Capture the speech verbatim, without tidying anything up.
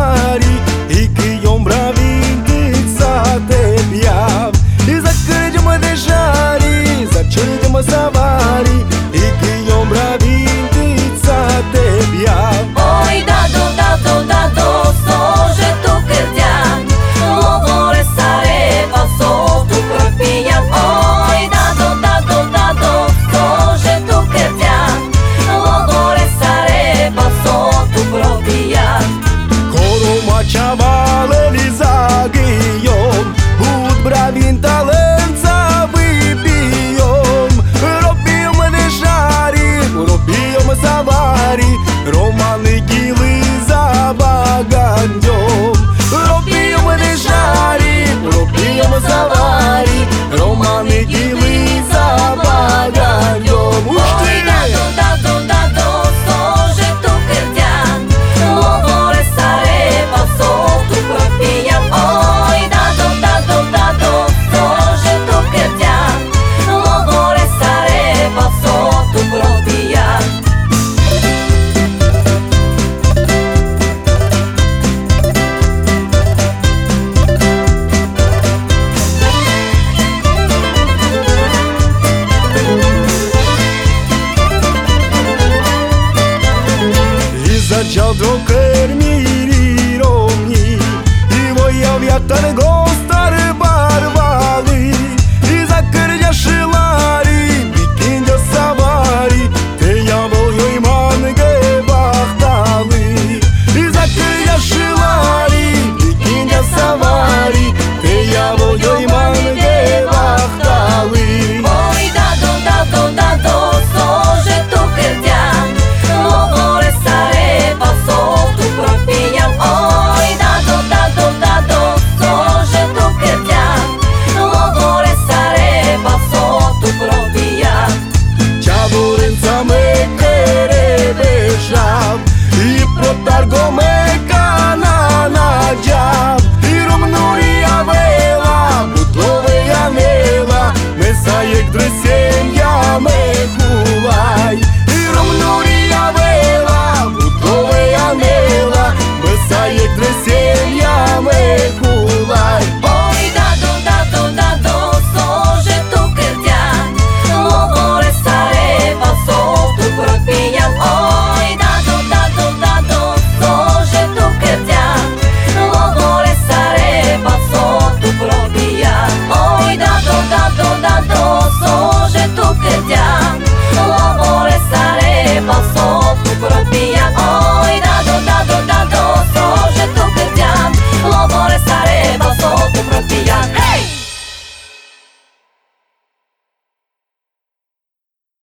savari e che ombra vinti sa te piav e za kërgjëm dhe shari za qërgjëm savari e che ombra vinti sa te piav. Oj dado, dado, dado, so že tu kërgjan Lodore Sarajeva, so tu propijat. Oj dado, dado, dado, so že tu kërgjan Lodore Sarajeva, so tu propijat. Koro ma qava